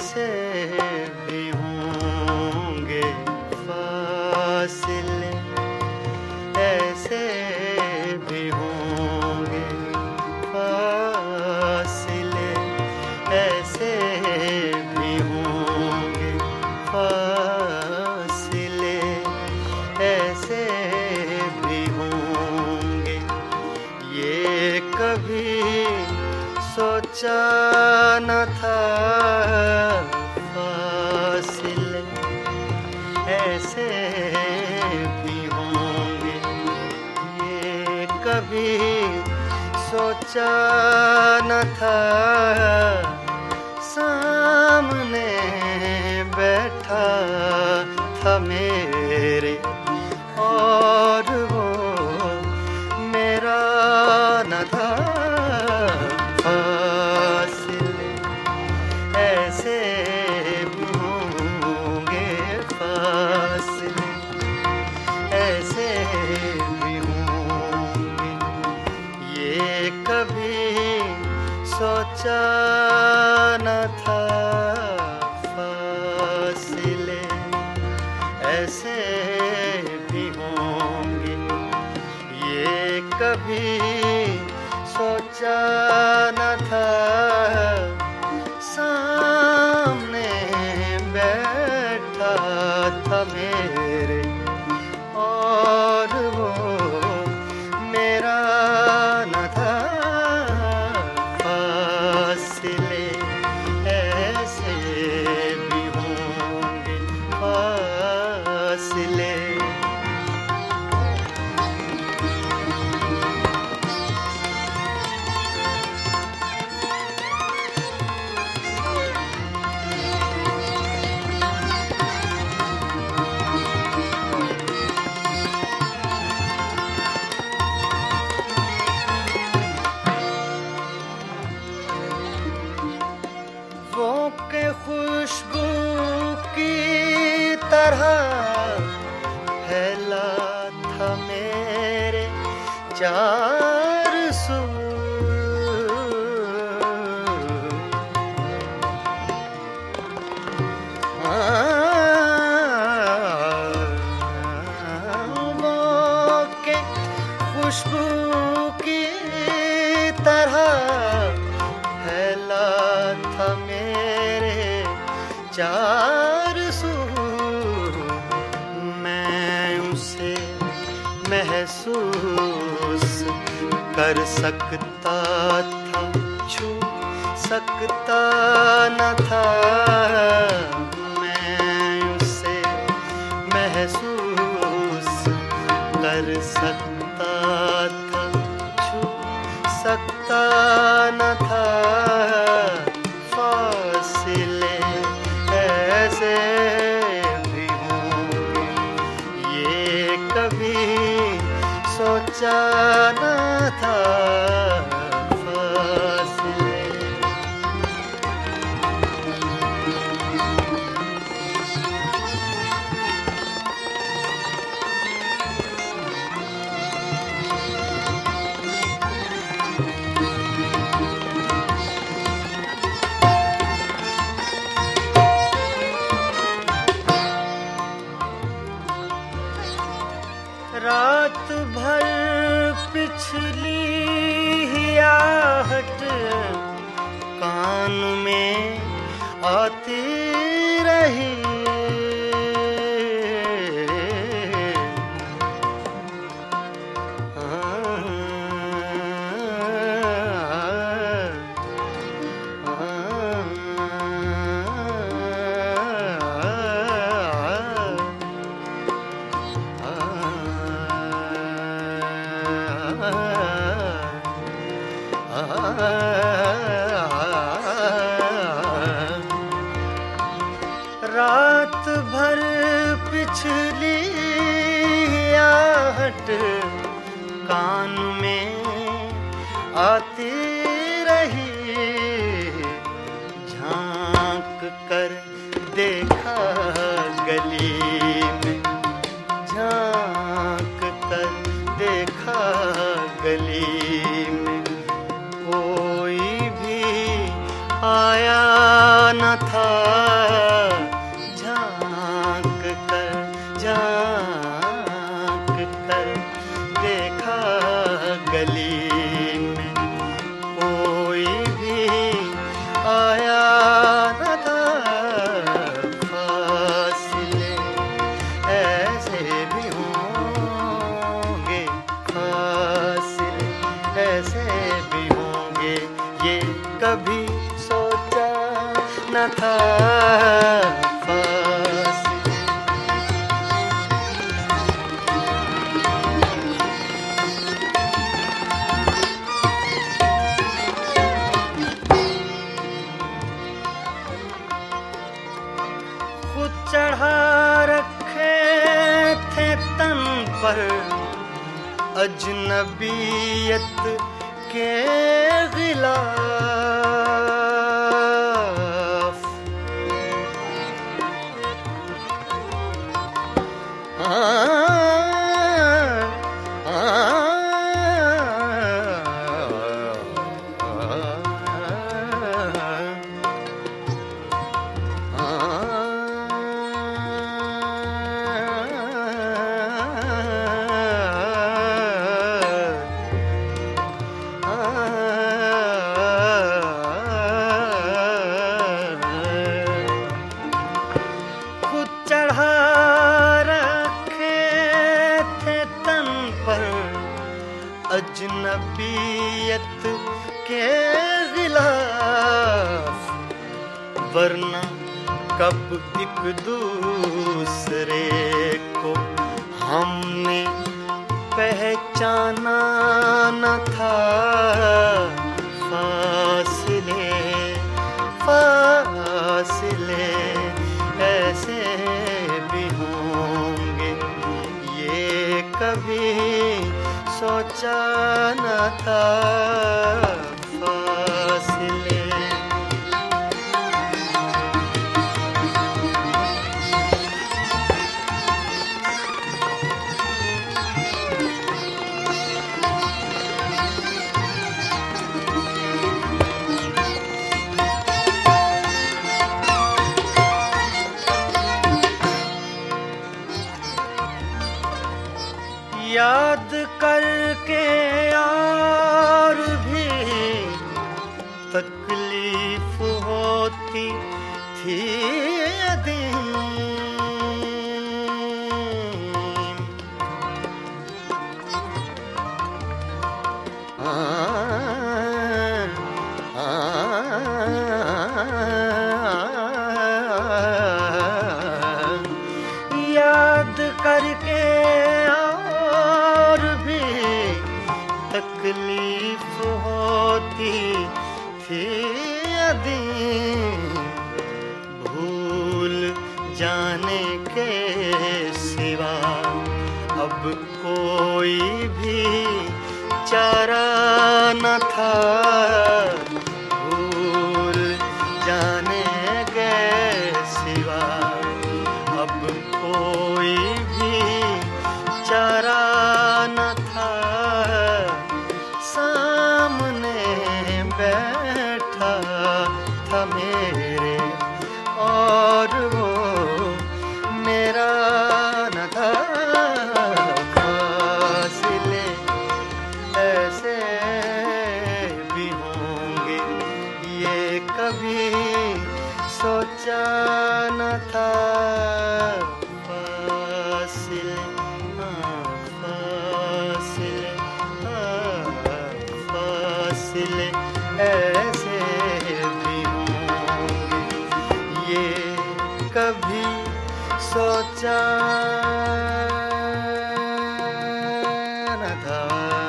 ऐसे भी होंगे फासिले, ऐसे भी होंगे फासिले, ऐसे भी होंगे फासिले, ऐसे भी होंगे। ये कभी सोचा न था फासिले ऐसे भी होंगे। ये कभी सोचा न था सामने बैठा था मेरे और वो मेरा न था। फासिले ऐसे भी होंगे फासिले, ऐसे भी होंगे। ये कभी सोचा न था फासिले ऐसे भी होंगे। ये कभी सोचा न था सामने बैठा था मेरे और वो मेरा न था। फासिले ऐसे भी होंगे फासिले। के खुशबू की तरह फैला था मेरे चार सू। वो के खुशबू की तरह फैला था मेरे चार सू। मैं उसे महसूस कर सकता था, छू सकता न था। मैं उसे महसूस कर सकता था, छू सकता न था। फासिले ऐसे भी होंगे। ये कभी सोचा न था फासिले। रात भर पिछली ही आहट कान में आती रही। रात भर पिछली आहट कान में आती रही। झांक कर देखा गली में, झांक कर देखा गली में, कोई भी आया न था। देखा गली में, कोई भी आया न था। फासले ऐसे भी होंगे, फासले ऐसे भी होंगे, ये कभी सोचा न था। चढ़ा रखे थे तन पर अजनबियत के गिलाफ, अजनबियत के गिलाफ, वरना कब एक दूसरे को हमने पहचाना न था। फासले फासले ऐसे भी होंगे, ये कभी सोचा न था। फासले याद करके और भी तकलीफ होती थी अदीम। याद करके तकलीफ होती थी अदीम, भूल जाने के सिवा अब कोई भी चारा न था। भूल जाने के सिवा अब कोई भी चारा न था। सामने बैठा था मेरे और वो मेरा न था। फासले ऐसे भी होंगे, ये कभी सोचा न था। फासले फासले ऐसे भी होंगे, ये कभी सोचा न था।